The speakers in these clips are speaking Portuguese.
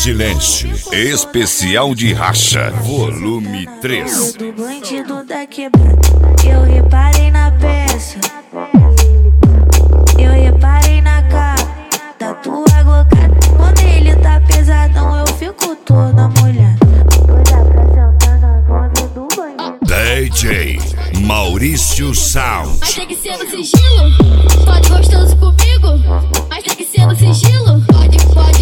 silêncio. Especial de racha, volume 3. Do bandido da quebrada, eu reparei na peça, eu reparei na capa da tua glocada. Quando ele tá pesadão, eu fico toda molhada. Doida pra sentar na nome do bandido. DJ Maurício Sound. Mas tem que ser no sigilo. Pode gostoso comigo, mas tem que ser no sigilo. Pode.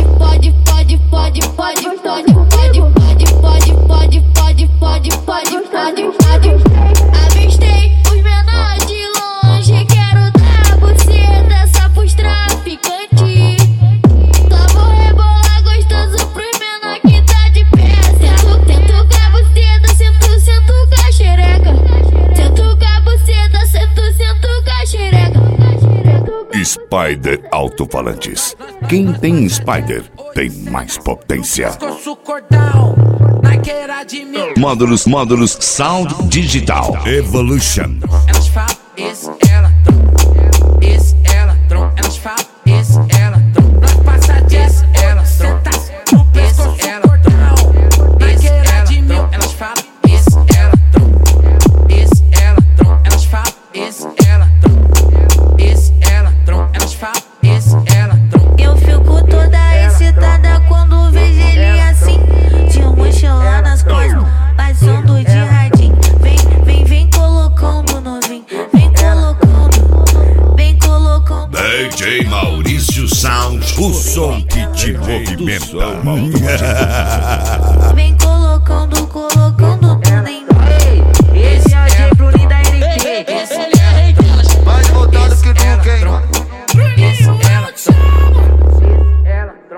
Avistei os menores de longe, quero dar buceta essa pros traficantes. Só vou rebolar gostoso pros menor que tá de pé. Tento com a buceta, sento com a xereca. Tento com a buceta, sento com a xereca. Spider Alto-Falantes. Quem tem Spider tem mais potência. Módulos Sound Digital Evolution. Elas falam, esse ela tron, elas falam, esse ela tron. Nós passa disso, ela senta no pescoço, ela tron. Naquela de mil, elas falam, esse ela tron, elas falam, esse ela tron, elas falam, esse ela tron. Eu fico toda excitada quando vejo ele assim, de mochila nas costas, passando de radinho. Vem colocando novinho, vem colocando. DJ Maurício Sound, o som que te movimenta. Vem